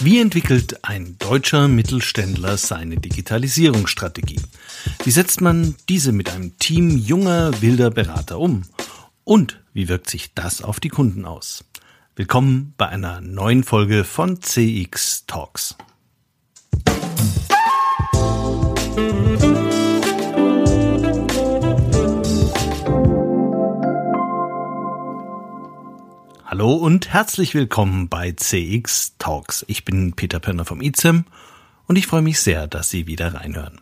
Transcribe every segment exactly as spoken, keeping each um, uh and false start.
Wie entwickelt ein deutscher Mittelständler seine Digitalisierungsstrategie? Wie setzt man diese mit einem Team junger, wilder Berater um? Und wie wirkt sich das auf die Kunden aus? Willkommen bei einer neuen Folge von C X Talks. Hallo und herzlich willkommen bei C X Talks. Ich bin Peter Pirner vom I Z E M und ich freue mich sehr, dass Sie wieder reinhören.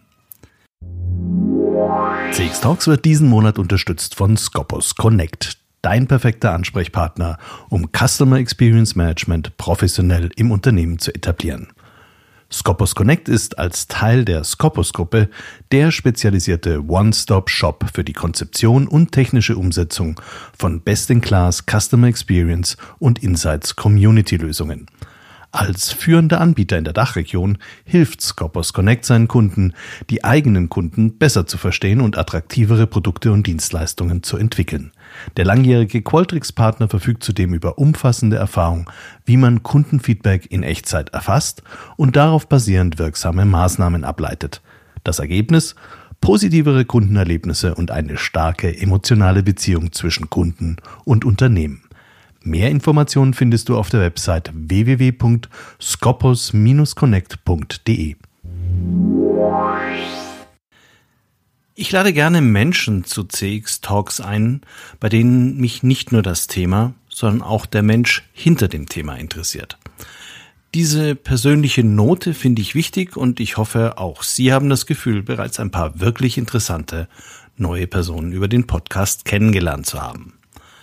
C X Talks wird diesen Monat unterstützt von Scopus Connect, dein perfekter Ansprechpartner, um Customer Experience Management professionell im Unternehmen zu etablieren. Scopus Connect ist als Teil der Scopus-Gruppe der spezialisierte One-Stop-Shop für die Konzeption und technische Umsetzung von Best-in-Class Customer Experience und Insights Community-Lösungen. Als führender Anbieter in der Dachregion hilft Scopus Connect seinen Kunden, die eigenen Kunden besser zu verstehen und attraktivere Produkte und Dienstleistungen zu entwickeln. Der langjährige Qualtrics-Partner verfügt zudem über umfassende Erfahrung, wie man Kundenfeedback in Echtzeit erfasst und darauf basierend wirksame Maßnahmen ableitet. Das Ergebnis? Positivere Kundenerlebnisse und eine starke emotionale Beziehung zwischen Kunden und Unternehmen. Mehr Informationen findest du auf der Website w w w punkt scopus dash connect punkt d e. Ich lade gerne Menschen zu C X Talks ein, bei denen mich nicht nur das Thema, sondern auch der Mensch hinter dem Thema interessiert. Diese persönliche Note finde ich wichtig und ich hoffe, auch Sie haben das Gefühl, bereits ein paar wirklich interessante neue Personen über den Podcast kennengelernt zu haben.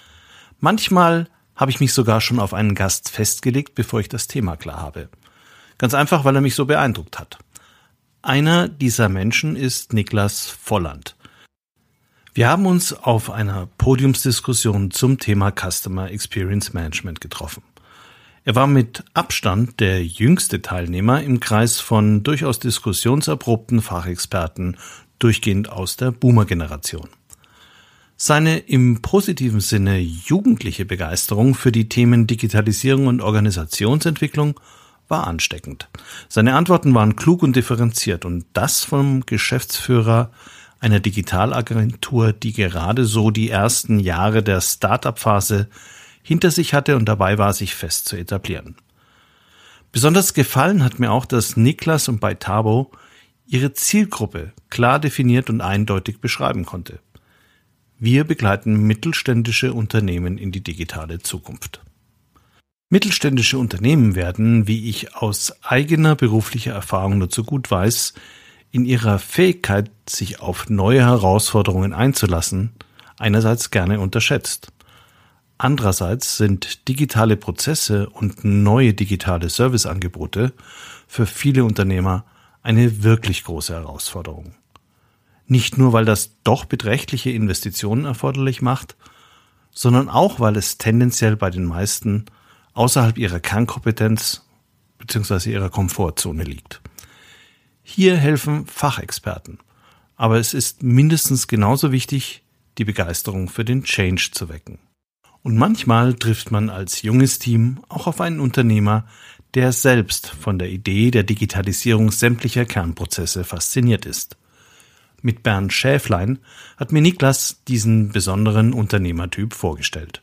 Manchmal habe ich mich sogar schon auf einen Gast festgelegt, bevor ich das Thema klar habe. Ganz einfach, weil er mich so beeindruckt hat. Einer dieser Menschen ist Niklas Volland. Wir haben uns auf einer Podiumsdiskussion zum Thema Customer Experience Management getroffen. Er war mit Abstand der jüngste Teilnehmer im Kreis von durchaus diskussionserprobten Fachexperten, durchgehend aus der Boomer-Generation. Seine im positiven Sinne jugendliche Begeisterung für die Themen Digitalisierung und Organisationsentwicklung war ansteckend. Seine Antworten waren klug und differenziert und das vom Geschäftsführer einer Digitalagentur, die gerade so die ersten Jahre der Start-up-Phase hinter sich hatte und dabei war, sich fest zu etablieren. Besonders gefallen hat mir auch, dass Niklas und Beitabo ihre Zielgruppe klar definiert und eindeutig beschreiben konnte. Wir begleiten mittelständische Unternehmen in die digitale Zukunft. Mittelständische Unternehmen werden, wie ich aus eigener beruflicher Erfahrung nur zu gut weiß, in ihrer Fähigkeit, sich auf neue Herausforderungen einzulassen, einerseits gerne unterschätzt. Andererseits sind digitale Prozesse und neue digitale Serviceangebote für viele Unternehmer eine wirklich große Herausforderung. Nicht nur, weil das doch beträchtliche Investitionen erforderlich macht, sondern auch, weil es tendenziell bei den meisten außerhalb ihrer Kernkompetenz bzw. ihrer Komfortzone liegt. Hier helfen Fachexperten, aber es ist mindestens genauso wichtig, die Begeisterung für den Change zu wecken. Und manchmal trifft man als junges Team auch auf einen Unternehmer, der selbst von der Idee der Digitalisierung sämtlicher Kernprozesse fasziniert ist. Mit Bernd Schäflein hat mir Niklas diesen besonderen Unternehmertyp vorgestellt.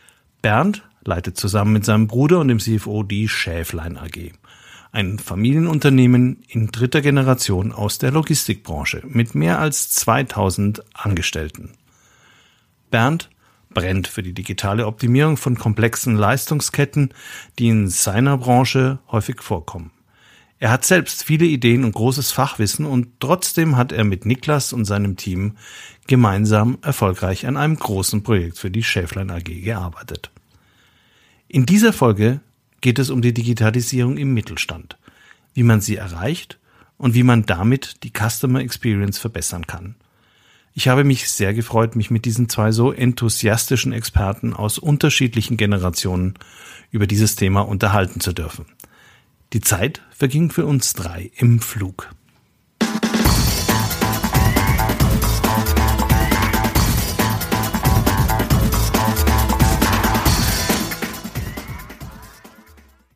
Bernd leitet zusammen mit seinem Bruder und dem C F O die Schäflein A G, ein Familienunternehmen in dritter Generation aus der Logistikbranche mit mehr als zweitausend Angestellten. Bernd brennt für die digitale Optimierung von komplexen Leistungsketten, die in seiner Branche häufig vorkommen. Er hat selbst viele Ideen und großes Fachwissen und trotzdem hat er mit Niklas und seinem Team gemeinsam erfolgreich an einem großen Projekt für die Schäflein A G gearbeitet. In dieser Folge geht es um die Digitalisierung im Mittelstand, wie man sie erreicht und wie man damit die Customer Experience verbessern kann. Ich habe mich sehr gefreut, mich mit diesen zwei so enthusiastischen Experten aus unterschiedlichen Generationen über dieses Thema unterhalten zu dürfen. Die Zeit verging für uns drei im Flug.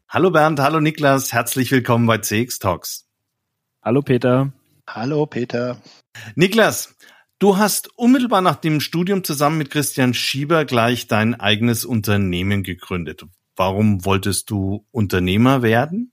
Hallo Bernd, hallo Niklas, herzlich willkommen bei C X Talks. Hallo Peter. Hallo Peter. Niklas, du hast unmittelbar nach dem Studium zusammen mit Christian Schieber gleich dein eigenes Unternehmen gegründet. Warum wolltest du Unternehmer werden?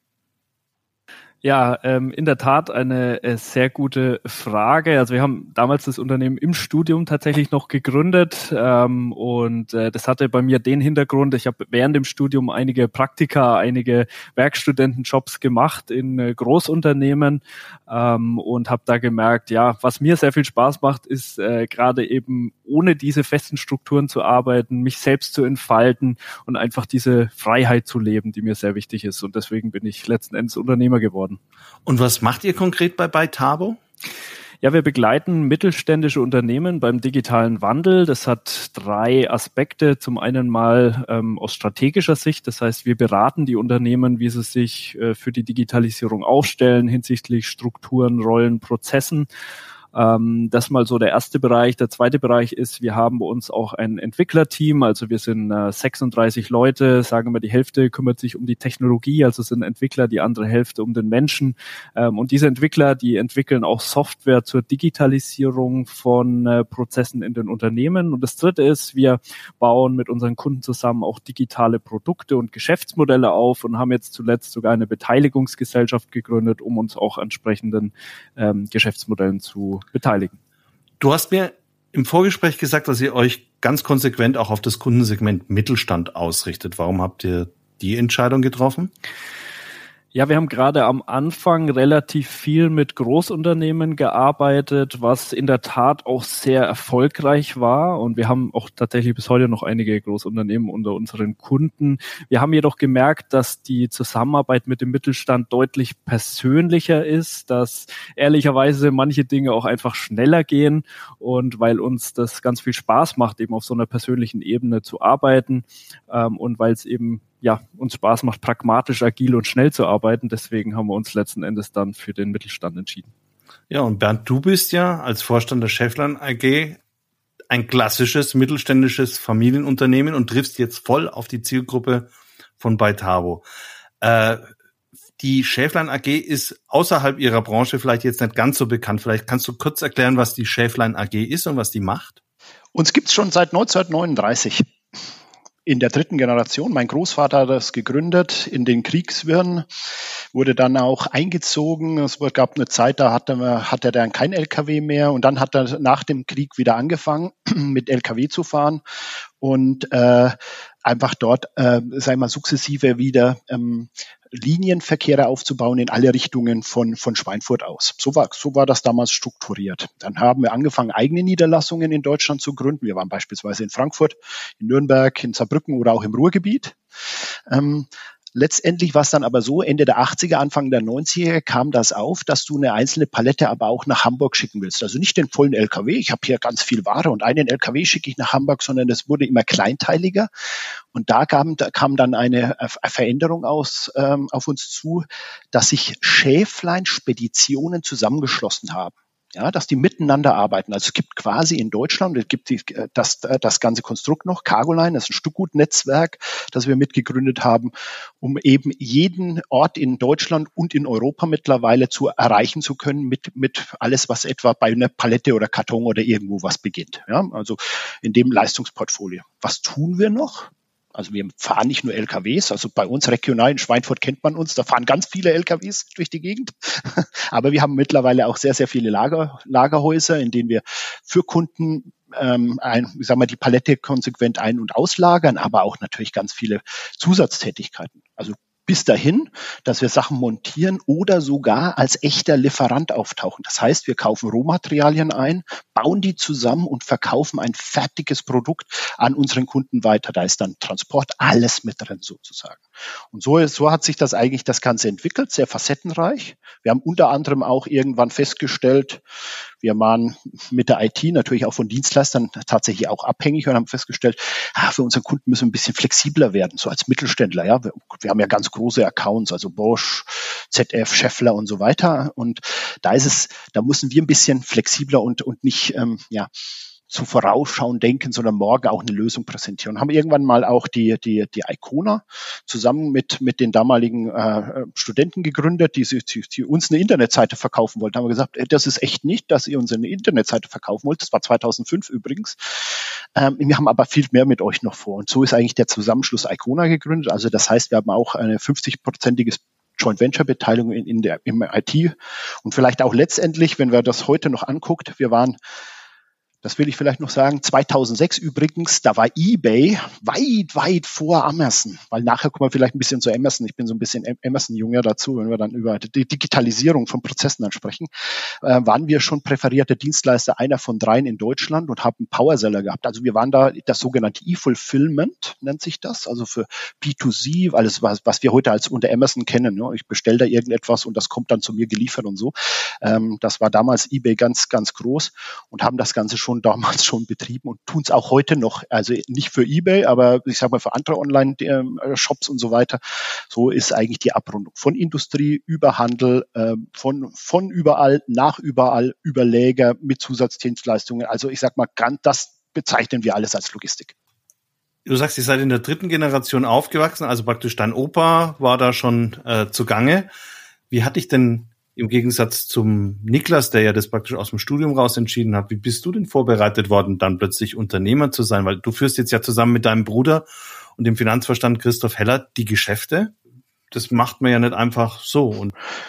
Ja, ähm, in der Tat eine äh, sehr gute Frage. Also wir haben damals das Unternehmen im Studium tatsächlich noch gegründet ähm, und äh, das hatte bei mir den Hintergrund, ich habe während dem Studium einige Praktika, einige Werkstudentenjobs gemacht in äh, Großunternehmen ähm, und habe da gemerkt, ja, was mir sehr viel Spaß macht, ist äh, gerade eben ohne diese festen Strukturen zu arbeiten, mich selbst zu entfalten und einfach diese Freiheit zu leben, die mir sehr wichtig ist. Und deswegen bin ich letzten Endes Unternehmer geworden. Und was macht ihr konkret bei Bytabo? Ja, wir begleiten mittelständische Unternehmen beim digitalen Wandel. Das hat drei Aspekte. Zum einen mal ähm, aus strategischer Sicht. Das heißt, wir beraten die Unternehmen, wie sie sich äh, für die Digitalisierung aufstellen hinsichtlich Strukturen, Rollen, Prozessen. Ähm, das mal so der erste Bereich. Der zweite Bereich ist, wir haben bei uns auch ein Entwicklerteam, also wir sind äh, sechsunddreißig Leute, sagen wir, die Hälfte kümmert sich um die Technologie, also sind Entwickler, die andere Hälfte um den Menschen. Ähm, und diese Entwickler, die entwickeln auch Software zur Digitalisierung von äh, Prozessen in den Unternehmen. Und das dritte ist, wir bauen mit unseren Kunden zusammen auch digitale Produkte und Geschäftsmodelle auf und haben jetzt zuletzt sogar eine Beteiligungsgesellschaft gegründet, um uns auch entsprechenden ähm, Geschäftsmodellen zu beteiligen. Du hast mir im Vorgespräch gesagt, dass ihr euch ganz konsequent auch auf das Kundensegment Mittelstand ausrichtet. Warum habt ihr die Entscheidung getroffen? Ja, wir haben gerade am Anfang relativ viel mit Großunternehmen gearbeitet, was in der Tat auch sehr erfolgreich war. Und wir haben auch tatsächlich bis heute noch einige Großunternehmen unter unseren Kunden. Wir haben jedoch gemerkt, dass die Zusammenarbeit mit dem Mittelstand deutlich persönlicher ist, dass ehrlicherweise manche Dinge auch einfach schneller gehen. Und weil uns das ganz viel Spaß macht, eben auf so einer persönlichen Ebene zu arbeiten ähm, und weil es eben ja, uns Spaß macht, pragmatisch, agil und schnell zu arbeiten. Deswegen haben wir uns letzten Endes dann für den Mittelstand entschieden. Ja, und Bernd, du bist ja als Vorstand der Schäfflein A G ein klassisches mittelständisches Familienunternehmen und triffst jetzt voll auf die Zielgruppe von Bytabo. Äh, die Schäfflein A G ist außerhalb ihrer Branche vielleicht jetzt nicht ganz so bekannt. Vielleicht kannst du kurz erklären, was die Schäfflein A G ist und was die macht? Uns gibt's schon seit neunzehnhundertneununddreißig. In der dritten Generation. Mein Großvater hat das gegründet in den Kriegswirren, wurde dann auch eingezogen. Es gab eine Zeit, da hatte, er, hatte er dann kein L K W mehr und dann hat er nach dem Krieg wieder angefangen, mit L K W zu fahren und äh, einfach dort, äh, sagen wir mal, sukzessive wieder ähm, Linienverkehre aufzubauen in alle Richtungen von, von Schweinfurt aus. So war, so war das damals strukturiert. Dann haben wir angefangen, eigene Niederlassungen in Deutschland zu gründen. Wir waren beispielsweise in Frankfurt, in Nürnberg, in Saarbrücken oder auch im Ruhrgebiet. Ähm, Letztendlich war es dann aber so, Ende der achtziger, Anfang der neunziger kam das auf, dass du eine einzelne Palette aber auch nach Hamburg schicken willst. Also nicht den vollen L K W, ich habe hier ganz viel Ware und einen L K W schicke ich nach Hamburg, sondern es wurde immer kleinteiliger. Und da kam, da kam dann eine Veränderung aus, ähm, auf uns zu, dass sich Schäflein-Speditionen zusammengeschlossen haben. Ja, dass die miteinander arbeiten. Also es gibt quasi in Deutschland, es gibt die, das, das ganze Konstrukt noch, Cargoline, das ist ein Stückgutnetzwerk, das wir mitgegründet haben, um eben jeden Ort in Deutschland und in Europa mittlerweile zu erreichen zu können mit, mit alles, was etwa bei einer Palette oder Karton oder irgendwo was beginnt. Ja, also in dem Leistungsportfolio. Was tun wir noch? Also wir fahren nicht nur L K Ws, also bei uns regional in Schweinfurt kennt man uns, da fahren ganz viele L K Ws durch die Gegend. Aber wir haben mittlerweile auch sehr, sehr viele Lager, Lagerhäuser, in denen wir für Kunden ähm, ein, ich sag mal, die Palette konsequent ein- und auslagern, aber auch natürlich ganz viele Zusatztätigkeiten. Also bis dahin, dass wir Sachen montieren oder sogar als echter Lieferant auftauchen. Das heißt, wir kaufen Rohmaterialien ein, bauen die zusammen und verkaufen ein fertiges Produkt an unseren Kunden weiter. Da ist dann Transport, alles mit drin sozusagen. Und so, so hat sich das eigentlich das Ganze entwickelt, sehr facettenreich. Wir haben unter anderem auch irgendwann festgestellt, wir waren mit der I T natürlich auch von Dienstleistern tatsächlich auch abhängig und haben festgestellt, ah, für unseren Kunden müssen wir ein bisschen flexibler werden, so als Mittelständler. Ja, wir, wir haben ja ganz große Accounts, also Bosch, Z F, Schaeffler und so weiter. Und da ist es, da müssen wir ein bisschen flexibler und und nicht ähm, ja zu vorausschauen denken, sondern morgen auch eine Lösung präsentieren. Haben irgendwann mal auch die die die Icona zusammen mit mit den damaligen äh, Studenten gegründet, die, die, die uns eine Internetseite verkaufen wollten. Haben wir gesagt, das ist echt nicht, dass ihr uns eine Internetseite verkaufen wollt. Das war zweitausendfünf übrigens. Ähm, wir haben aber viel mehr mit euch noch vor. Und so ist eigentlich der Zusammenschluss Icona gegründet. Also das heißt, wir haben auch eine fünfzig-prozentiges Joint Venture Beteiligung in, in der, im I T und vielleicht auch letztendlich, wenn wir das heute noch anguckt, wir waren, das will ich vielleicht noch sagen, zweitausendsechs übrigens, da war eBay weit, weit vor Amazon, weil nachher kommen wir vielleicht ein bisschen zu Amazon, ich bin so ein bisschen Amazon-Jünger dazu, wenn wir dann über die Digitalisierung von Prozessen dann sprechen, äh, waren wir schon präferierte Dienstleister, einer von dreien in Deutschland und haben einen Powerseller gehabt. Also wir waren da das sogenannte E-Fulfillment, nennt sich das, also für B zwei C, alles was, was wir heute als unter Amazon kennen. Ne? Ich bestelle da irgendetwas und das kommt dann zu mir geliefert und so. Ähm, das war damals eBay ganz, ganz groß und haben das Ganze schon damals schon betrieben und tun es auch heute noch. Also nicht für eBay, aber ich sage mal für andere Online-Shops und so weiter. So ist eigentlich die Abrundung von Industrie über Handel, äh, von von überall nach überall über Läger mit Zusatzdienstleistungen. Also ich sage mal, das bezeichnen wir alles als Logistik. Du sagst, ihr seid in der dritten Generation aufgewachsen, also praktisch dein Opa war da schon äh, zugange. Wie hat dich denn im Gegensatz zum Niklas, der ja das praktisch aus dem Studium raus entschieden hat, wie bist du denn vorbereitet worden, dann plötzlich Unternehmer zu sein? Weil du führst jetzt ja zusammen mit deinem Bruder und dem Finanzvorstand Christoph Heller die Geschäfte. Das macht man ja nicht einfach so. Und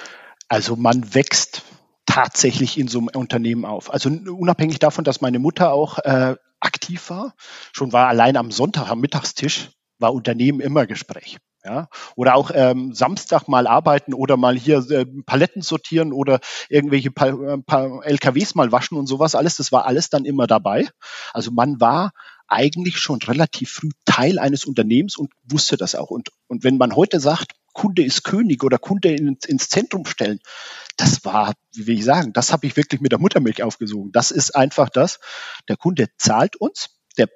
also man wächst tatsächlich in so einem Unternehmen auf. Also unabhängig davon, dass meine Mutter auch äh, aktiv war, schon war allein am Sonntag am Mittagstisch, war Unternehmen immer Gespräch. Ja, oder auch ähm, Samstag mal arbeiten oder mal hier äh, Paletten sortieren oder irgendwelche pa- äh, pa- L K Ws mal waschen und sowas alles. Das war alles dann immer dabei. Also man war eigentlich schon relativ früh Teil eines Unternehmens und wusste das auch. Und, und wenn man heute sagt, Kunde ist König oder Kunde in, ins Zentrum stellen, das war, wie will ich sagen, das habe ich wirklich mit der Muttermilch aufgesogen. Das ist einfach das. Der Kunde zahlt uns.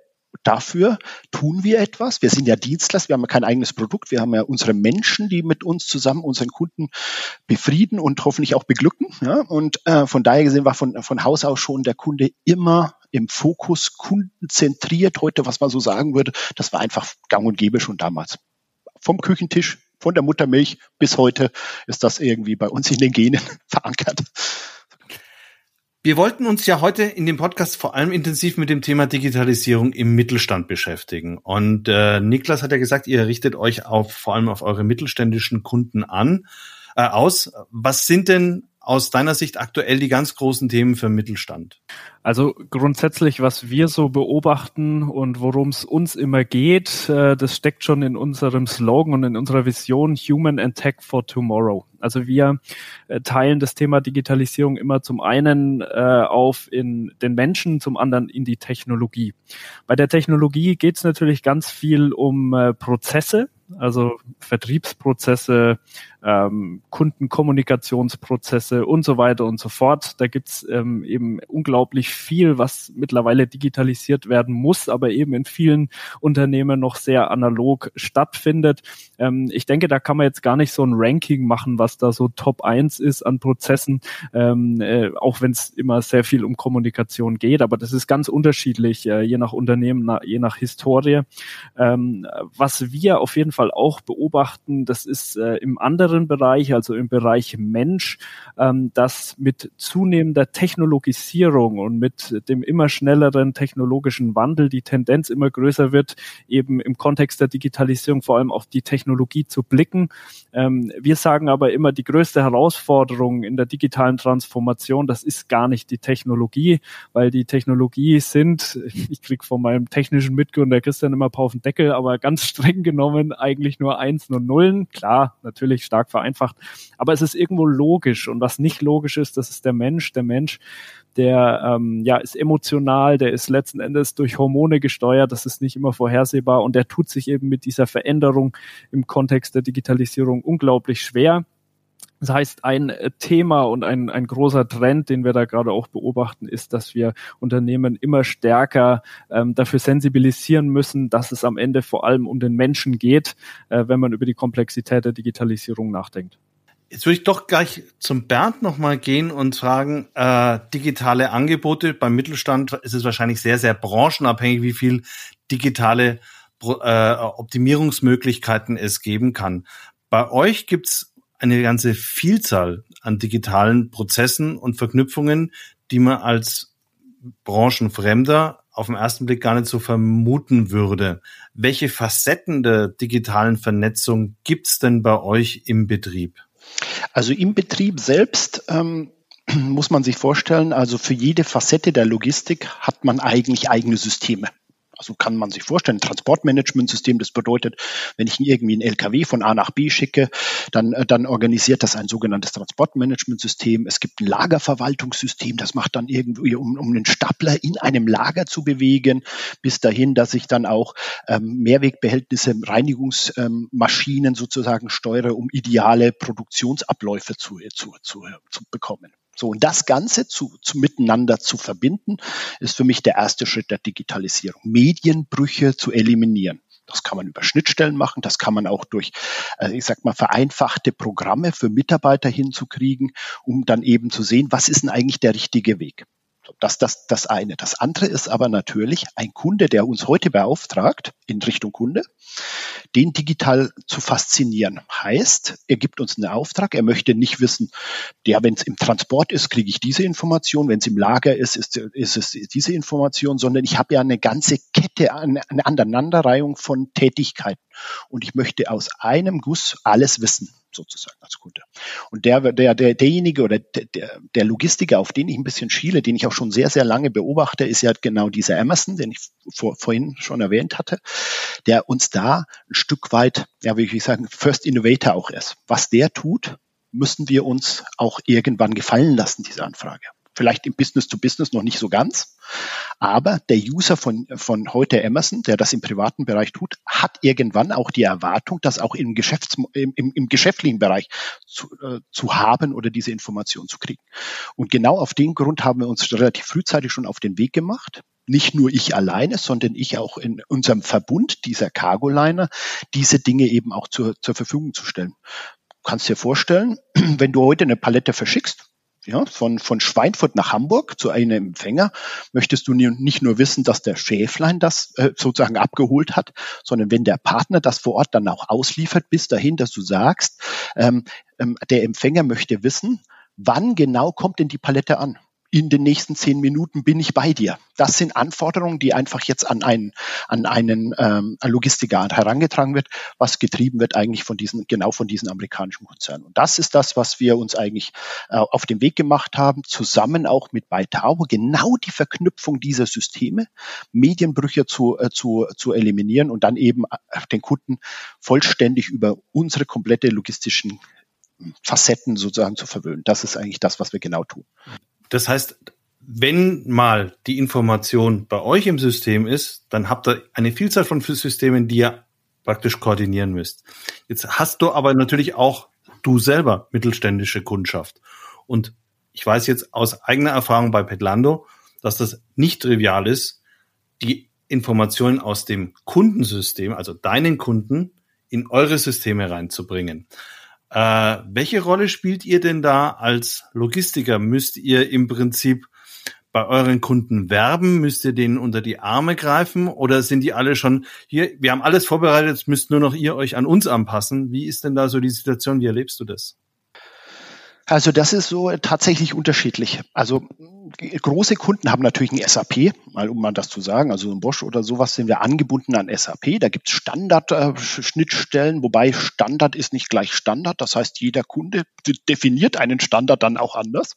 Dafür tun wir etwas. Wir sind ja Dienstleister, wir haben ja kein eigenes Produkt. Wir haben ja unsere Menschen, die mit uns zusammen unseren Kunden befrieden und hoffentlich auch beglücken. Ja? Und äh, von daher gesehen war von, von Haus aus schon der Kunde immer im Fokus, kundenzentriert. Heute, was man so sagen würde, das war einfach gang und gäbe schon damals. Vom Küchentisch, von der Muttermilch bis heute ist das irgendwie bei uns in den Genen verankert. Wir wollten uns ja heute in dem Podcast vor allem intensiv mit dem Thema Digitalisierung im Mittelstand beschäftigen. Und äh, Niklas hat ja gesagt, ihr richtet euch auf vor allem auf eure mittelständischen Kunden an äh, aus. Was sind denn aus deiner Sicht aktuell die ganz großen Themen für den Mittelstand? Also grundsätzlich, was wir so beobachten und worum es uns immer geht, äh, das steckt schon in unserem Slogan und in unserer Vision Human and Tech for Tomorrow. Also wir äh, teilen das Thema Digitalisierung immer zum einen äh, auf in den Menschen, zum anderen in die Technologie. Bei der Technologie geht es natürlich ganz viel um äh, Prozesse, also Vertriebsprozesse, ähm, Kundenkommunikationsprozesse und so weiter und so fort. Da gibt's ähm, eben unglaublich viel, was mittlerweile digitalisiert werden muss, aber eben in vielen Unternehmen noch sehr analog stattfindet. Ähm, ich denke, da kann man jetzt gar nicht so ein Ranking machen, was da so Top eins ist an Prozessen, ähm, äh, auch wenn es immer sehr viel um Kommunikation geht, aber das ist ganz unterschiedlich, äh, je nach Unternehmen, na, je nach Historie. Ähm, was wir auf jeden Fall auch beobachten, das ist äh, im anderen Bereich, also im Bereich Mensch, ähm, dass mit zunehmender Technologisierung und mit dem immer schnelleren technologischen Wandel die Tendenz immer größer wird, eben im Kontext der Digitalisierung vor allem auf die Technologie zu blicken. Ähm, wir sagen aber immer, die größte Herausforderung in der digitalen Transformation, das ist gar nicht die Technologie, weil die Technologie sind, ich kriege von meinem technischen Mitgründer Christian immer ein paar auf den Deckel, aber ganz streng genommen eigentlich nur Einsen und Nullen. Klar, natürlich stark vereinfacht, aber es ist irgendwo logisch und was nicht logisch ist, das ist der Mensch. Der Mensch, der ähm, ja ist emotional, der ist letzten Endes durch Hormone gesteuert, das ist nicht immer vorhersehbar und der tut sich eben mit dieser Veränderung im Kontext der Digitalisierung unglaublich schwer. Das heißt, ein Thema und ein, ein großer Trend, den wir da gerade auch beobachten, ist, dass wir Unternehmen immer stärker ähm, dafür sensibilisieren müssen, dass es am Ende vor allem um den Menschen geht, äh, wenn man über die Komplexität der Digitalisierung nachdenkt. Jetzt würde ich doch gleich zum Bernd nochmal gehen und fragen, äh, digitale Angebote beim Mittelstand ist es wahrscheinlich sehr, sehr branchenabhängig, wie viel digitale äh, Optimierungsmöglichkeiten es geben kann. Bei euch gibt's eine ganze Vielzahl an digitalen Prozessen und Verknüpfungen, die man als Branchenfremder auf den ersten Blick gar nicht so vermuten würde. Welche Facetten der digitalen Vernetzung gibt's denn bei euch im Betrieb? Also im Betrieb selbst ähm, muss man sich vorstellen, also für jede Facette der Logistik hat man eigentlich eigene Systeme. Also kann man sich vorstellen, ein Transportmanagementsystem, das bedeutet, wenn ich irgendwie einen L K W von A nach B schicke, dann, dann organisiert das ein sogenanntes Transportmanagementsystem. Es gibt ein Lagerverwaltungssystem, das macht dann irgendwie, um, um einen Stapler in einem Lager zu bewegen, bis dahin, dass ich dann auch ähm, Mehrwegbehältnisse, Reinigungsmaschinen ähm, sozusagen steuere, um ideale Produktionsabläufe zu, zu, zu, zu bekommen. So, und das Ganze zu, zu miteinander zu verbinden, ist für mich der erste Schritt der Digitalisierung. Medienbrüche zu eliminieren. Das kann man über Schnittstellen machen, das kann man auch durch, äh, ich sag mal, vereinfachte Programme für Mitarbeiter hinzukriegen, um dann eben zu sehen, was ist denn eigentlich der richtige Weg. Das, das, das eine. Das andere ist aber natürlich ein Kunde, der uns heute beauftragt, in Richtung Kunde, den digital zu faszinieren. Heißt, er gibt uns einen Auftrag, er möchte nicht wissen, der, wenn es im Transport ist, kriege ich diese Information, wenn es im Lager ist, ist, ist es diese Information, sondern ich habe ja eine ganze Kette, eine, eine Aneinanderreihung von Tätigkeiten. Und ich möchte aus einem Guss alles wissen, sozusagen als Kunde. Und der, der, der, derjenige oder der, der Logistiker, auf den ich ein bisschen schiele, den ich auch schon sehr, sehr lange beobachte, ist ja genau dieser Emerson, den ich vor, vorhin schon erwähnt hatte, der uns da ein Stück weit, ja, wie ich sagen, First Innovator auch ist. Was der tut, müssen wir uns auch irgendwann gefallen lassen, diese Anfrage. Vielleicht im Business to Business noch nicht so ganz, aber der User von, von heute Emerson, der das im privaten Bereich tut, hat irgendwann auch die Erwartung, das auch im, Geschäfts-, im, im, im geschäftlichen Bereich zu, äh, zu haben oder diese Information zu kriegen. Und genau auf den Grund haben wir uns relativ frühzeitig schon auf den Weg gemacht. Nicht nur ich alleine, sondern ich auch in unserem Verbund dieser Cargoliner, diese Dinge eben auch zur, zur Verfügung zu stellen. Du kannst dir vorstellen, wenn du heute eine Palette verschickst, ja, von, von Schweinfurt nach Hamburg zu einem Empfänger, möchtest du nicht nur wissen, dass der Schäflein das äh, sozusagen abgeholt hat, sondern wenn der Partner das vor Ort dann auch ausliefert, bis dahin, dass du sagst, ähm, ähm, der Empfänger möchte wissen, wann genau kommt denn die Palette an? In den nächsten zehn Minuten bin ich bei dir. Das sind Anforderungen, die einfach jetzt an einen, an einen ähm, Logistiker herangetragen wird, was getrieben wird eigentlich von diesen, genau von diesen amerikanischen Konzernen. Und das ist das, was wir uns eigentlich äh, auf den Weg gemacht haben, zusammen auch mit Baitao, genau die Verknüpfung dieser Systeme, Medienbrüche zu, äh, zu, zu eliminieren und dann eben den Kunden vollständig über unsere komplette logistischen Facetten sozusagen zu verwöhnen. Das ist eigentlich das, was wir genau tun. Das heißt, wenn mal die Information bei euch im System ist, dann habt ihr eine Vielzahl von Systemen, die ihr praktisch koordinieren müsst. Jetzt hast du aber natürlich auch du selber mittelständische Kundschaft. Und ich weiß jetzt aus eigener Erfahrung bei Petlando, dass das nicht trivial ist, die Informationen aus dem Kundensystem, also deinen Kunden, in eure Systeme reinzubringen. Äh, welche Rolle spielt ihr denn da als Logistiker? Müsst ihr im Prinzip bei euren Kunden werben? Müsst ihr denen unter die Arme greifen? Oder sind die alle schon hier? Wir haben alles vorbereitet, jetzt müsst nur noch ihr euch an uns anpassen. Wie ist denn da so die Situation? Wie erlebst du das? Also das ist so tatsächlich unterschiedlich. Also große Kunden haben natürlich ein S A P, mal um mal das zu sagen, also ein Bosch oder sowas sind wir angebunden an S A P. Da gibt es Standard-Schnittstellen, wobei Standard ist nicht gleich Standard. Das heißt, jeder Kunde definiert einen Standard dann auch anders.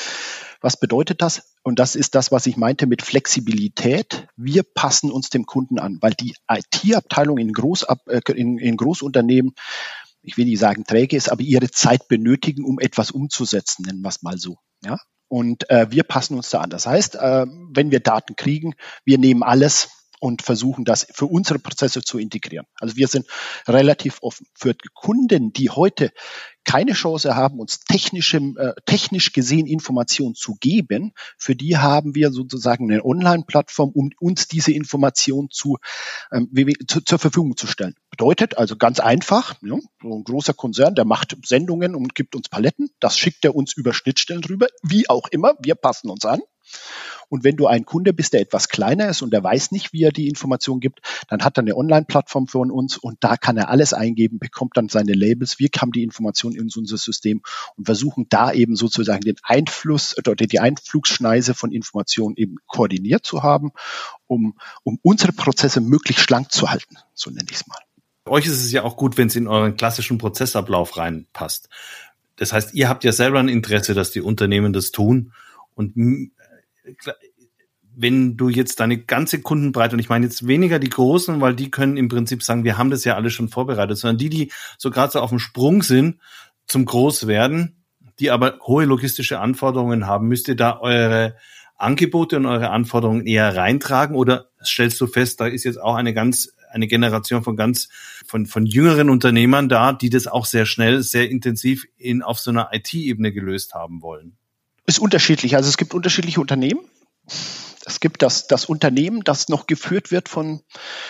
Was bedeutet das? Und das ist das, was ich meinte mit Flexibilität. Wir passen uns dem Kunden an, weil die I T-Abteilung in, Groß, in, in Großunternehmen, ich will nicht sagen träge ist, aber ihre Zeit benötigen, um etwas umzusetzen, nennen wir es mal so. Ja? Und äh, wir passen uns da an. Das heißt, äh, wenn wir Daten kriegen, wir nehmen alles und versuchen, das für unsere Prozesse zu integrieren. Also wir sind relativ offen. Für Kunden, die heute keine Chance haben, uns technische, äh, technisch gesehen Informationen zu geben, für die haben wir sozusagen eine Online-Plattform, um uns diese Informationen zu, ähm, zu, zur Verfügung zu stellen. Bedeutet also ganz einfach, ja, so ein großer Konzern, der macht Sendungen und gibt uns Paletten, das schickt er uns über Schnittstellen drüber, wie auch immer, wir passen uns an. Und wenn du ein Kunde bist, der etwas kleiner ist und der weiß nicht, wie er die Information gibt, dann hat er eine Online-Plattform von uns und da kann er alles eingeben, bekommt dann seine Labels. Wir haben die Information in unser System und versuchen da eben sozusagen den Einfluss oder die Einflugsschneise von Informationen eben koordiniert zu haben, um, um unsere Prozesse möglichst schlank zu halten. So nenne ich es mal. Für euch ist es ja auch gut, wenn es in euren klassischen Prozessablauf reinpasst. Das heißt, ihr habt ja selber ein Interesse, dass die Unternehmen das tun. Und wenn du jetzt deine ganze Kundenbreite, und ich meine jetzt weniger die Großen, weil die können im Prinzip sagen, wir haben das ja alles schon vorbereitet, sondern die, die so gerade so auf dem Sprung sind zum Großwerden, die aber hohe logistische Anforderungen haben, müsst ihr da eure Angebote und eure Anforderungen eher reintragen oder stellst du fest, da ist jetzt auch eine ganz eine Generation von ganz von von jüngeren Unternehmern da, die das auch sehr schnell, sehr intensiv in auf so einer I T-Ebene gelöst haben wollen? Ist unterschiedlich. Also es gibt unterschiedliche Unternehmen. Es gibt das, das Unternehmen, das noch geführt wird von,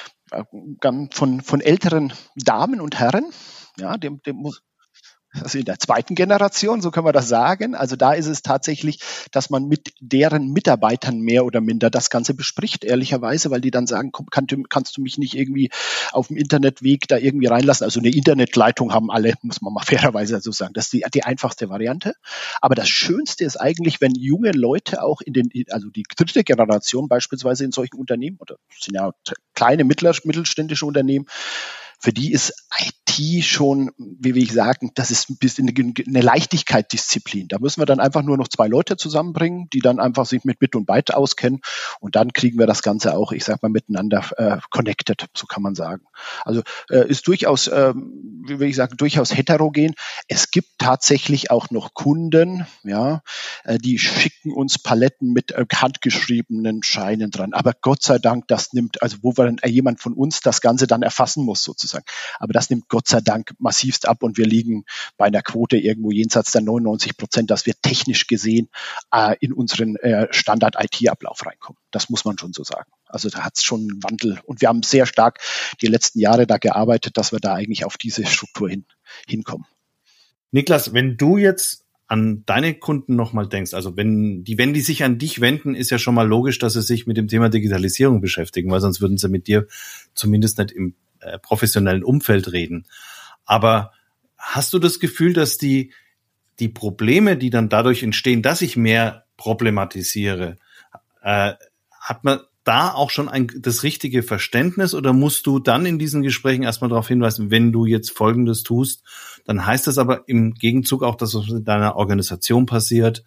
von, von älteren Damen und Herren. Ja, dem, dem muss, also in der zweiten Generation, so können wir das sagen. Also da ist es tatsächlich, dass man mit deren Mitarbeitern mehr oder minder das Ganze bespricht, ehrlicherweise, weil die dann sagen, komm, kann, kannst du mich nicht irgendwie auf dem Internetweg da irgendwie reinlassen? Also eine Internetleitung haben alle, muss man mal fairerweise so sagen. Das ist die, die einfachste Variante. Aber das Schönste ist eigentlich, wenn junge Leute auch in den, also die dritte Generation beispielsweise in solchen Unternehmen, oder das sind ja kleine, mittelständische Unternehmen, für die ist I T schon, wie will ich sagen, das ist ein bisschen eine Leichtigkeitsdisziplin. Da müssen wir dann einfach nur noch zwei Leute zusammenbringen, die dann einfach sich mit Bit und Byte auskennen und dann kriegen wir das Ganze auch, ich sag mal, miteinander äh, connected, so kann man sagen. Also äh, ist durchaus, äh, wie will ich sagen, durchaus heterogen. Es gibt tatsächlich auch noch Kunden, ja, äh, die schicken uns Paletten mit äh, handgeschriebenen Scheinen dran. Aber Gott sei Dank, das nimmt, also wo wir dann, äh, jemand von uns das Ganze dann erfassen muss sozusagen. Aber das nimmt Gott sei Dank massivst ab und wir liegen bei einer Quote irgendwo jenseits der neunundneunzig Prozent, dass wir technisch gesehen äh, in unseren äh, Standard-I T-Ablauf reinkommen. Das muss man schon so sagen. Also da hat es schon einen Wandel und wir haben sehr stark die letzten Jahre da gearbeitet, dass wir da eigentlich auf diese Struktur hin, hinkommen. Niklas, wenn du jetzt an deine Kunden nochmal denkst, also wenn die, wenn die sich an dich wenden, ist ja schon mal logisch, dass sie sich mit dem Thema Digitalisierung beschäftigen, weil sonst würden sie mit dir zumindest nicht im äh, professionellen Umfeld reden. Aber hast du das Gefühl, dass die, die Probleme, die dann dadurch entstehen, dass ich mehr problematisiere, äh, hat man da auch schon ein, das richtige Verständnis oder musst du dann in diesen Gesprächen erstmal darauf hinweisen, wenn du jetzt Folgendes tust, dann heißt das aber im Gegenzug auch, dass was in deiner Organisation passiert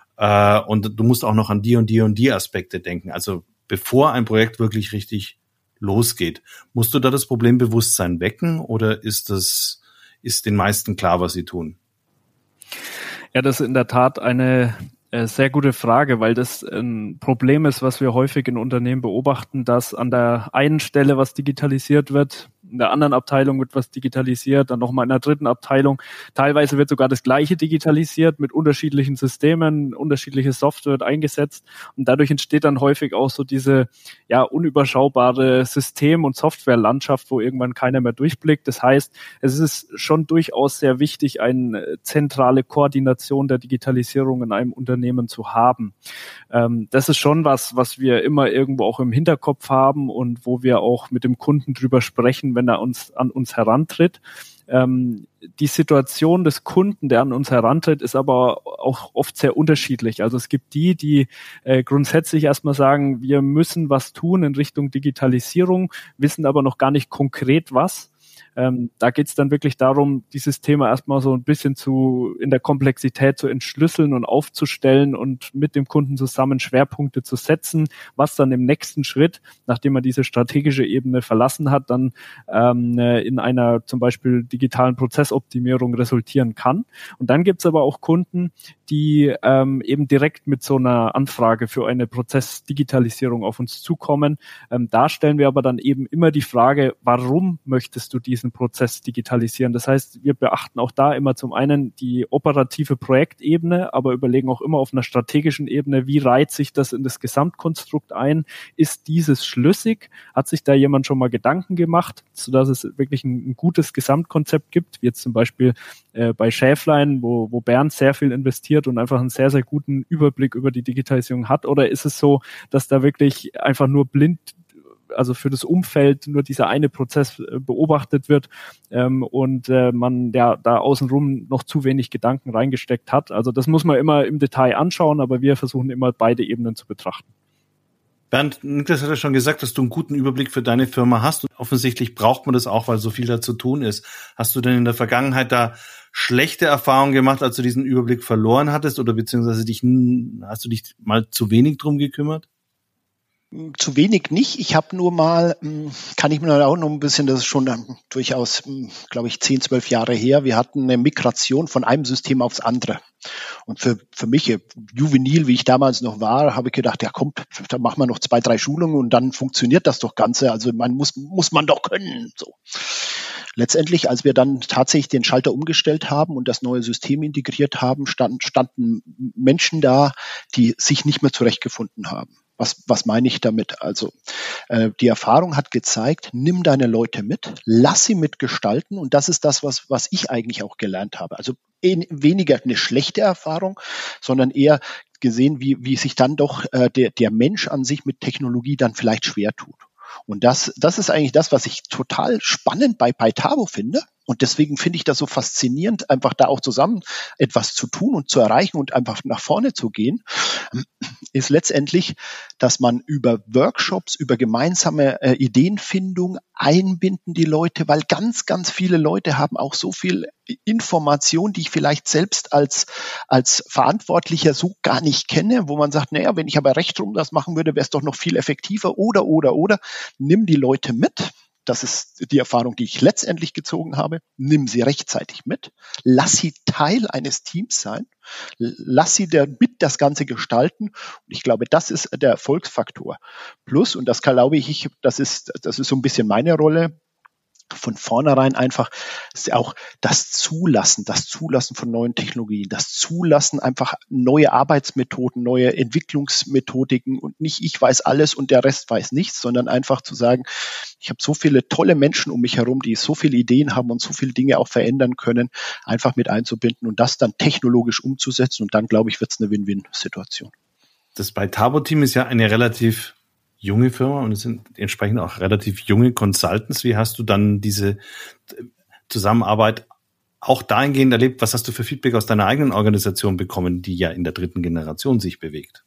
äh, und du musst auch noch an die und die und die Aspekte denken. Also bevor ein Projekt wirklich richtig losgeht, musst du da das Problembewusstsein wecken oder ist das, ist den meisten klar, was sie tun? Ja, das ist in der Tat eine äh, sehr gute Frage, weil das ein Problem ist, was wir häufig in Unternehmen beobachten, dass an der einen Stelle was digitalisiert wird, in der anderen Abteilung wird was digitalisiert, dann nochmal in der dritten Abteilung. Teilweise wird sogar das Gleiche digitalisiert mit unterschiedlichen Systemen, unterschiedliche Software wird eingesetzt und dadurch entsteht dann häufig auch so diese ja unüberschaubare System- und Softwarelandschaft, wo irgendwann keiner mehr durchblickt. Das heißt, es ist schon durchaus sehr wichtig, eine zentrale Koordination der Digitalisierung in einem Unternehmen zu haben. Ähm, das ist schon was, was wir immer irgendwo auch im Hinterkopf haben und wo wir auch mit dem Kunden drüber sprechen, wenn er uns an uns herantritt. Ähm, die Situation des Kunden, der an uns herantritt, ist aber auch oft sehr unterschiedlich. Also es gibt die, die äh, grundsätzlich erstmal sagen, wir müssen was tun in Richtung Digitalisierung, wissen aber noch gar nicht konkret was. Ähm, da geht es dann wirklich darum, dieses Thema erstmal so ein bisschen zu in der Komplexität zu entschlüsseln und aufzustellen und mit dem Kunden zusammen Schwerpunkte zu setzen, was dann im nächsten Schritt, nachdem man diese strategische Ebene verlassen hat, dann ähm, in einer zum Beispiel digitalen Prozessoptimierung resultieren kann. Und dann gibt es aber auch Kunden, die ähm, eben direkt mit so einer Anfrage für eine Prozessdigitalisierung auf uns zukommen. Ähm, da stellen wir aber dann eben immer die Frage, warum möchtest du diese diesen Prozess digitalisieren. Das heißt, wir beachten auch da immer zum einen die operative Projektebene, aber überlegen auch immer auf einer strategischen Ebene, wie reiht sich das in das Gesamtkonstrukt ein? Ist dieses schlüssig? Hat sich da jemand schon mal Gedanken gemacht, sodass es wirklich ein, ein gutes Gesamtkonzept gibt, wie jetzt zum Beispiel äh, bei Schäflein, wo, wo Bernd sehr viel investiert und einfach einen sehr, sehr guten Überblick über die Digitalisierung hat? Oder ist es so, dass da wirklich einfach nur blind, also für das Umfeld nur dieser eine Prozess äh, beobachtet wird ähm, und äh, man ja da außenrum noch zu wenig Gedanken reingesteckt hat? Also das muss man immer im Detail anschauen, aber wir versuchen immer beide Ebenen zu betrachten. Bernd, Niklas hat ja schon gesagt, dass du einen guten Überblick für deine Firma hast. Und offensichtlich braucht man das auch, weil so viel da zu tun ist. Hast du denn in der Vergangenheit da schlechte Erfahrungen gemacht, als du diesen Überblick verloren hattest? Oder beziehungsweise dich, hast du dich mal zu wenig drum gekümmert? Zu wenig nicht. Ich habe nur mal, kann ich mir auch noch ein bisschen, das ist schon durchaus, glaube ich, zehn, zwölf Jahre her, wir hatten eine Migration von einem System aufs andere. Und für, für mich, juvenil, wie ich damals noch war, habe ich gedacht, ja komm, da machen wir noch zwei, drei Schulungen und dann funktioniert das doch Ganze. Also man muss, muss man doch können. So. Letztendlich, als wir dann tatsächlich den Schalter umgestellt haben und das neue System integriert haben, standen, standen Menschen da, die sich nicht mehr zurechtgefunden haben. Was, was meine ich damit? Also äh, die Erfahrung hat gezeigt, nimm deine Leute mit, lass sie mitgestalten und das ist das, was, was ich eigentlich auch gelernt habe. Also eh, weniger eine schlechte Erfahrung, sondern eher gesehen, wie, wie sich dann doch äh, der, der Mensch an sich mit Technologie dann vielleicht schwer tut. Und das, das ist eigentlich das, was ich total spannend bei, bei Tabo finde. Und deswegen finde ich das so faszinierend, einfach da auch zusammen etwas zu tun und zu erreichen und einfach nach vorne zu gehen, ist letztendlich, dass man über Workshops, über gemeinsame äh, Ideenfindung einbinden die Leute, weil ganz, ganz viele Leute haben auch so viel Information, die ich vielleicht selbst als, als Verantwortlicher so gar nicht kenne, wo man sagt, naja, wenn ich aber recht rum das machen würde, wäre es doch noch viel effektiver oder, oder, oder. Nimm die Leute mit. Das ist die Erfahrung, die ich letztendlich gezogen habe. Nimm sie rechtzeitig mit. Lass sie Teil eines Teams sein. Lass sie mit das Ganze gestalten. Und ich glaube, das ist der Erfolgsfaktor. Plus, und das glaube ich, das ist, das ist so ein bisschen meine Rolle, von vornherein einfach auch das Zulassen, das Zulassen von neuen Technologien, das Zulassen einfach neue Arbeitsmethoden, neue Entwicklungsmethodiken und nicht ich weiß alles und der Rest weiß nichts, sondern einfach zu sagen, ich habe so viele tolle Menschen um mich herum, die so viele Ideen haben und so viele Dinge auch verändern können, einfach mit einzubinden und das dann technologisch umzusetzen und dann, glaube ich, wird es eine Win-Win-Situation. Das bei Tabo-Team ist ja eine relativ junge Firma und es sind entsprechend auch relativ junge Consultants. Wie hast du dann diese Zusammenarbeit auch dahingehend erlebt? Was hast du für Feedback aus deiner eigenen Organisation bekommen, die ja in der dritten Generation sich bewegt?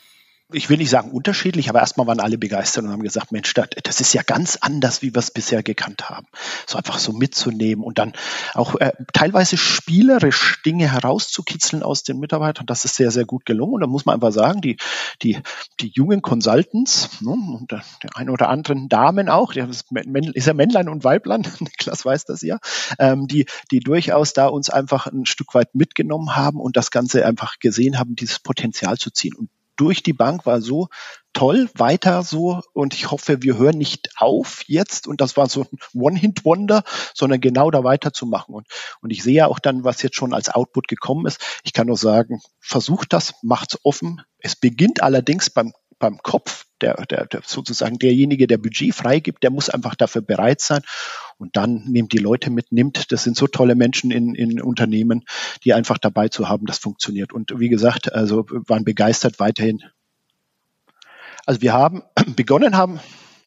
Ich will nicht sagen unterschiedlich, aber erstmal waren alle begeistert und haben gesagt, Mensch, das ist ja ganz anders, wie wir es bisher gekannt haben. So einfach so mitzunehmen und dann auch äh, teilweise spielerisch Dinge herauszukitzeln aus den Mitarbeitern. Das ist sehr, sehr gut gelungen. Und da muss man einfach sagen, die, die, die jungen Consultants, ne, und der, der ein oder anderen Damen auch, der ist, ist ja Männlein und Weiblein, Niklas weiß das ja, ähm, die, die durchaus da uns einfach ein Stück weit mitgenommen haben und das Ganze einfach gesehen haben, dieses Potenzial zu ziehen. Und durch die Bank war so toll, weiter so und ich hoffe, wir hören nicht auf jetzt und das war so ein One-Hit-Wonder, sondern genau da weiterzumachen und, und ich sehe ja auch dann, was jetzt schon als Output gekommen ist. Ich kann nur sagen, versucht das, macht's offen. Es beginnt allerdings beim beim Kopf, der, der, der sozusagen derjenige, der Budget freigibt, der muss einfach dafür bereit sein und dann nehmt die Leute mit, nimmt, das sind so tolle Menschen in, in Unternehmen, die einfach dabei zu haben, das funktioniert und wie gesagt, also waren begeistert weiterhin. Also wir haben begonnen haben,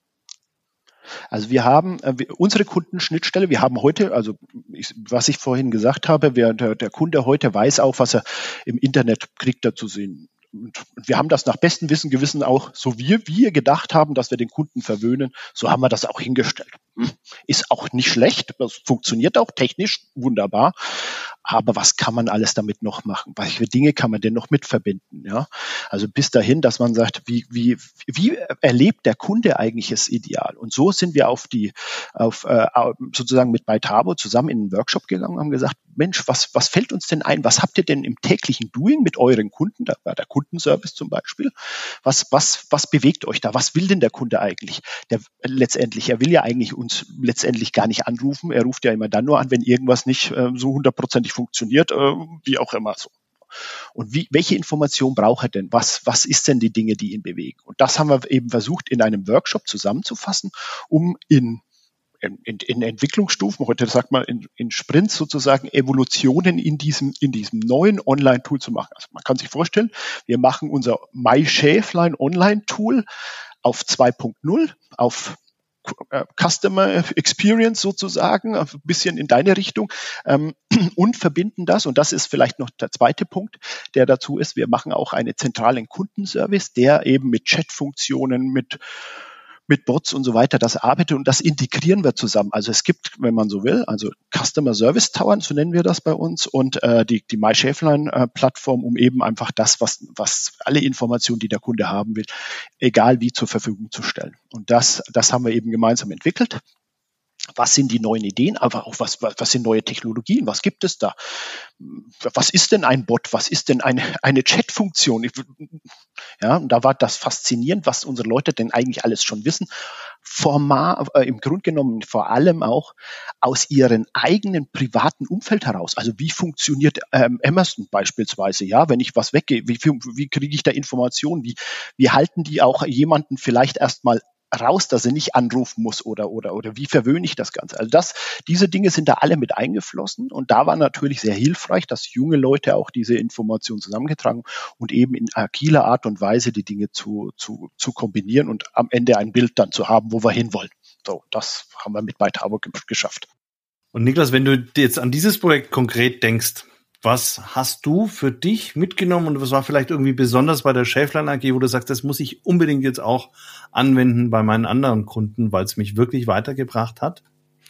also wir haben äh, unsere Kundenschnittstelle, wir haben heute, also ich, was ich vorhin gesagt habe, wer, der, der Kunde heute weiß auch, was er im Internet kriegt, da zu sehen. Und wir haben das nach bestem Wissen, Gewissen auch, so wie wir gedacht haben, dass wir den Kunden verwöhnen, so haben wir das auch hingestellt. Ist auch nicht schlecht, das funktioniert auch technisch wunderbar, aber was kann man alles damit noch machen? Welche Dinge kann man denn noch mit verbinden? Ja? Also bis dahin, dass man sagt, wie, wie, wie erlebt der Kunde eigentlich das Ideal? Und so sind wir auf die, auf, äh, sozusagen mit bei Tabo zusammen in einen Workshop gegangen und haben gesagt, Mensch, was, was fällt uns denn ein? Was habt ihr denn im täglichen Doing mit euren Kunden, da war der Kundenservice zum Beispiel? Was, was, was bewegt euch da? Was will denn der Kunde eigentlich? Der letztendlich, er will ja eigentlich uns letztendlich gar nicht anrufen. Er ruft ja immer dann nur an, wenn irgendwas nicht äh, so hundertprozentig funktioniert, äh, wie auch immer so. Und wie, welche Information braucht er denn? Was, was ist denn die Dinge, die ihn bewegen? Und das haben wir eben versucht, in einem Workshop zusammenzufassen, um in, in, in Entwicklungsstufen, heute sagt man in, in Sprints sozusagen, Evolutionen in diesem, in diesem neuen Online-Tool zu machen. Also man kann sich vorstellen, wir machen unser MySchäflein Online-Tool auf zwei Punkt null, auf Customer Experience sozusagen, ein bisschen in deine Richtung, ähm, und verbinden das, und das ist vielleicht noch der zweite Punkt, der dazu ist, wir machen auch einen zentralen Kundenservice, der eben mit Chat-Funktionen, mit mit Bots und so weiter das arbeitet, und das integrieren wir zusammen. Also es gibt, wenn man so will, also Customer Service Tower, so nennen wir das bei uns, und äh, die, die MySchäflein-Plattform, um eben einfach das, was, was alle Informationen, die der Kunde haben will, egal wie, zur Verfügung zu stellen. Und das, das haben wir eben gemeinsam entwickelt. Was sind die neuen Ideen, aber auch was, was, was sind neue Technologien, was gibt es da? Was ist denn ein Bot, was ist denn eine, eine Chat-Funktion? Ja, und da war das faszinierend, was unsere Leute denn eigentlich alles schon wissen. Formal, äh, im Grunde genommen vor allem auch aus ihrem eigenen privaten Umfeld heraus. Also wie funktioniert ähm, Amazon beispielsweise? Ja, wenn ich was weggehe, wie, wie kriege ich da Informationen? Wie, wie halten die auch jemanden vielleicht erstmal raus, dass er nicht anrufen muss, oder, oder, oder wie verwöhne ich das Ganze? Also das, diese Dinge sind da alle mit eingeflossen, und da war natürlich sehr hilfreich, dass junge Leute auch diese Informationen zusammengetragen und eben in agiler Art und Weise die Dinge zu, zu, zu kombinieren und am Ende ein Bild dann zu haben, wo wir hinwollen. So, das haben wir mit bei Tabo geschafft. Und Niklas, wenn du jetzt an dieses Projekt konkret denkst, was hast du für dich mitgenommen, und was war vielleicht irgendwie besonders bei der Schäflein A G, wo du sagst, das muss ich unbedingt jetzt auch anwenden bei meinen anderen Kunden, weil es mich wirklich weitergebracht hat?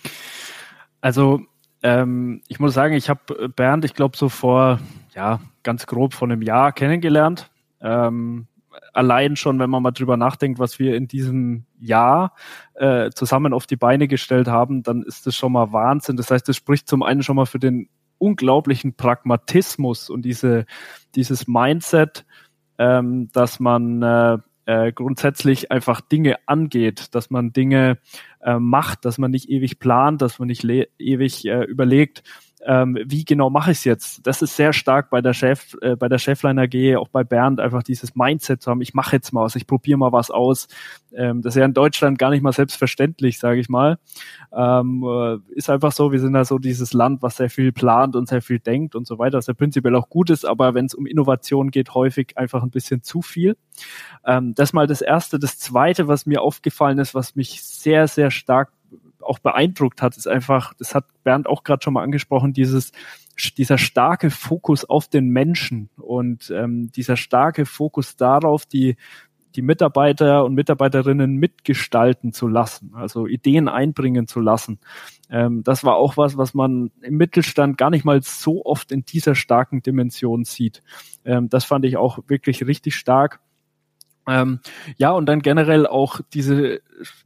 Also ähm, ich muss sagen, ich habe Bernd, ich glaube so vor, ja, ganz grob vor einem Jahr kennengelernt. Ähm, allein schon, wenn man mal drüber nachdenkt, was wir in diesem Jahr äh, zusammen auf die Beine gestellt haben, dann ist das schon mal Wahnsinn. Das heißt, das spricht zum einen schon mal für den unglaublichen Pragmatismus und diese dieses Mindset, ähm, dass man äh, äh, grundsätzlich einfach Dinge angeht, dass man Dinge äh, macht, dass man nicht ewig plant, dass man nicht le- ewig äh, überlegt, ähm, wie genau mache ich es jetzt. Das ist sehr stark bei der Chef, äh, bei der Schäflein A G, auch bei Bernd, einfach dieses Mindset zu haben, ich mache jetzt mal was, ich probiere mal was aus. Ähm, das ist ja in Deutschland gar nicht mal selbstverständlich, sage ich mal. Ähm, äh, ist einfach so, wir sind ja so dieses Land, was sehr viel plant und sehr viel denkt und so weiter, was ja prinzipiell auch gut ist, aber wenn es um Innovation geht, häufig einfach ein bisschen zu viel. Ähm, das mal das Erste. Das Zweite, was mir aufgefallen ist, was mich sehr, sehr stark auch beeindruckt hat, ist einfach, das hat Bernd auch gerade schon mal angesprochen, dieses dieser starke Fokus auf den Menschen und ähm, dieser starke Fokus darauf, die die Mitarbeiter und Mitarbeiterinnen mitgestalten zu lassen, also Ideen einbringen zu lassen. Ähm, das war auch was, was man im Mittelstand gar nicht mal so oft in dieser starken Dimension sieht. Ähm, das fand ich auch wirklich richtig stark. Ähm, ja, und dann generell auch diese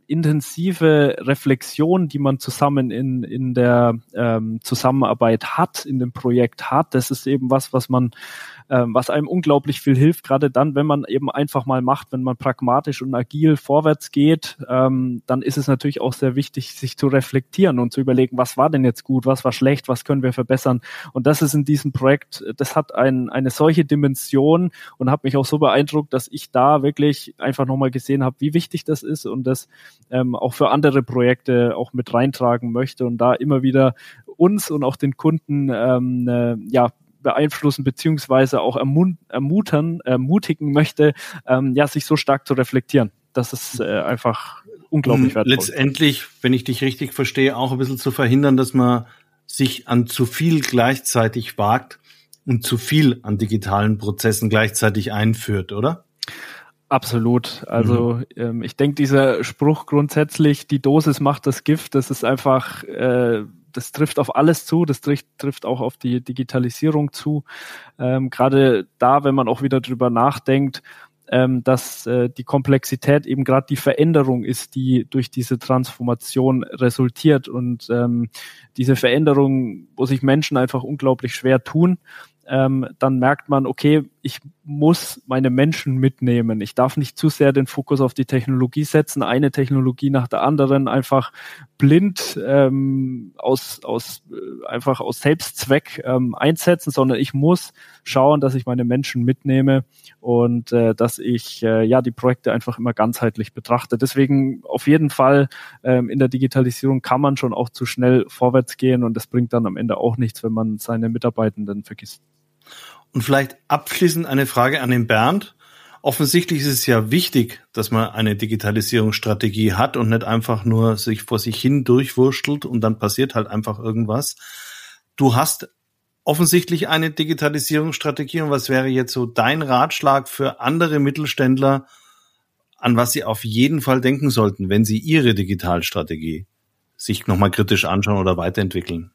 intensive Reflexion, die man zusammen in in der ähm, Zusammenarbeit hat, in dem Projekt hat, das ist eben was, was man, ähm, was einem unglaublich viel hilft, gerade dann, wenn man eben einfach mal macht, wenn man pragmatisch und agil vorwärts geht, ähm, dann ist es natürlich auch sehr wichtig, sich zu reflektieren und zu überlegen, was war denn jetzt gut, was war schlecht, was können wir verbessern. Und das ist in diesem Projekt, das hat ein, eine solche Dimension und hat mich auch so beeindruckt, dass ich da wirklich einfach nochmal gesehen habe, wie wichtig das ist und das ähm, auch für andere Projekte auch mit reintragen möchte und da immer wieder uns und auch den Kunden ähm, äh, ja beeinflussen beziehungsweise auch ermun- ermutern, ermutigen möchte, ähm, ja sich so stark zu reflektieren. Das ist äh, einfach unglaublich wertvoll. Letztendlich, wenn ich dich richtig verstehe, auch ein bisschen zu verhindern, dass man sich an zu viel gleichzeitig wagt und zu viel an digitalen Prozessen gleichzeitig einführt, oder? Absolut. Also mhm. ähm, ich denke, dieser Spruch grundsätzlich, die Dosis macht das Gift, das ist einfach, äh, das trifft auf alles zu, das trifft, trifft auch auf die Digitalisierung zu. Ähm, gerade da, wenn man auch wieder drüber nachdenkt, ähm, dass äh, die Komplexität eben gerade die Veränderung ist, die durch diese Transformation resultiert und ähm, diese Veränderung, wo sich Menschen einfach unglaublich schwer tun. Ähm, dann merkt man, okay, ich muss meine Menschen mitnehmen. Ich darf nicht zu sehr den Fokus auf die Technologie setzen, eine Technologie nach der anderen einfach blind ähm, aus aus äh, einfach aus Selbstzweck ähm, einsetzen, sondern ich muss schauen, dass ich meine Menschen mitnehme und äh, dass ich äh, ja die Projekte einfach immer ganzheitlich betrachte. Deswegen auf jeden Fall ähm, in der Digitalisierung kann man schon auch zu schnell vorwärts gehen und das bringt dann am Ende auch nichts, wenn man seine Mitarbeitenden vergisst. Und vielleicht abschließend eine Frage an den Bernd. Offensichtlich ist es ja wichtig, dass man eine Digitalisierungsstrategie hat und nicht einfach nur sich vor sich hin durchwurstelt und dann passiert halt einfach irgendwas. Du hast offensichtlich eine Digitalisierungsstrategie und was wäre jetzt so dein Ratschlag für andere Mittelständler, an was sie auf jeden Fall denken sollten, wenn sie ihre Digitalstrategie sich nochmal kritisch anschauen oder weiterentwickeln?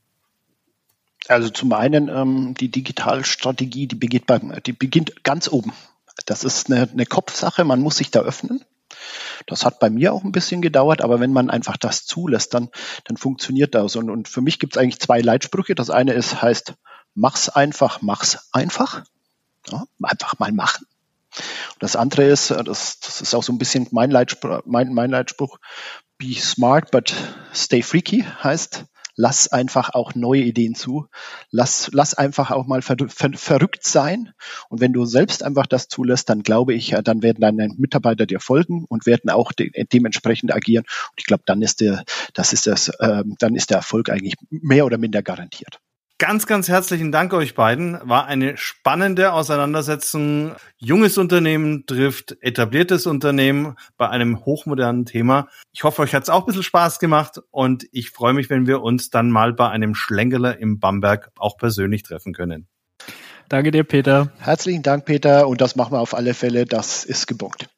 Also zum einen ähm, die Digitalstrategie, die beginnt, beim, die beginnt ganz oben. Das ist eine, eine Kopfsache, man muss sich da öffnen. Das hat bei mir auch ein bisschen gedauert, aber wenn man einfach das zulässt, dann, dann funktioniert das. Und, und für mich gibt es eigentlich zwei Leitsprüche. Das eine ist, heißt, mach's einfach, mach's einfach. Ja, einfach mal machen. Und das andere ist, das, das ist auch so ein bisschen mein Leitspruch, mein, mein Leitspruch, be smart, but stay freaky, heißt, lass einfach auch neue Ideen zu. Lass, lass einfach auch mal ver, ver, verrückt sein. Und wenn du selbst einfach das zulässt, dann glaube ich, dann werden deine Mitarbeiter dir folgen und werden auch de, dementsprechend agieren. Und ich glaube, dann ist der, das ist das, äh, dann ist der Erfolg eigentlich mehr oder minder garantiert. Ganz, ganz herzlichen Dank euch beiden. War eine spannende Auseinandersetzung. Junges Unternehmen trifft etabliertes Unternehmen bei einem hochmodernen Thema. Ich hoffe, euch hat es auch ein bisschen Spaß gemacht und ich freue mich, wenn wir uns dann mal bei einem Schlenkerler im Bamberg auch persönlich treffen können. Danke dir, Peter. Herzlichen Dank, Peter. Und das machen wir auf alle Fälle. Das ist gebongt.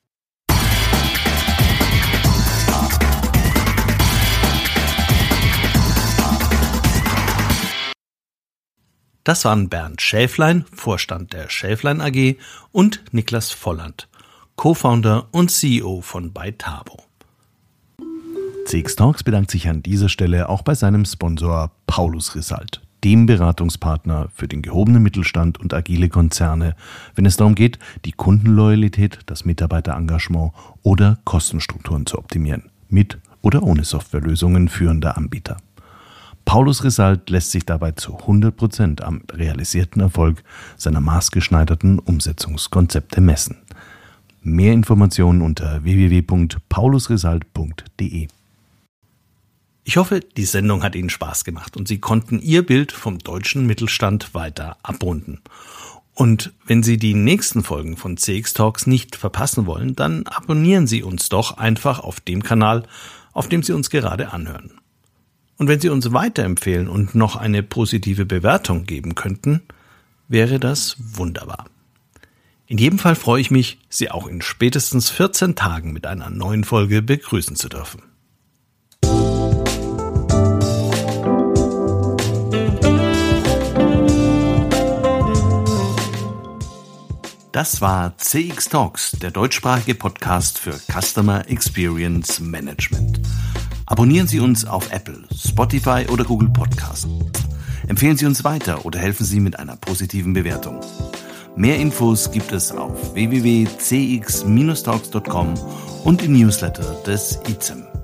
Das waren Bernd Schäflein, Vorstand der Schäflein A G und Niklas Volland, Co-Founder und C E O von Beitabo. C X Talks bedankt sich an dieser Stelle auch bei seinem Sponsor Paulus Risalt, dem Beratungspartner für den gehobenen Mittelstand und agile Konzerne, wenn es darum geht, die Kundenloyalität, das Mitarbeiterengagement oder Kostenstrukturen zu optimieren, mit oder ohne Softwarelösungen führender Anbieter. Paulus Risalt lässt sich dabei zu hundert Prozent am realisierten Erfolg seiner maßgeschneiderten Umsetzungskonzepte messen. Mehr Informationen unter w w w punkt paulus risalt punkt d e. Ich hoffe, die Sendung hat Ihnen Spaß gemacht und Sie konnten Ihr Bild vom deutschen Mittelstand weiter abrunden. Und wenn Sie die nächsten Folgen von C X Talks nicht verpassen wollen, dann abonnieren Sie uns doch einfach auf dem Kanal, auf dem Sie uns gerade anhören. Und wenn Sie uns weiterempfehlen und noch eine positive Bewertung geben könnten, wäre das wunderbar. In jedem Fall freue ich mich, Sie auch in spätestens vierzehn Tagen mit einer neuen Folge begrüßen zu dürfen. Das war C X Talks, der deutschsprachige Podcast für Customer Experience Management. Abonnieren Sie uns auf Apple, Spotify oder Google Podcast. Empfehlen Sie uns weiter oder helfen Sie mit einer positiven Bewertung. Mehr Infos gibt es auf w w w punkt c x talks punkt com und im Newsletter des I Z E M.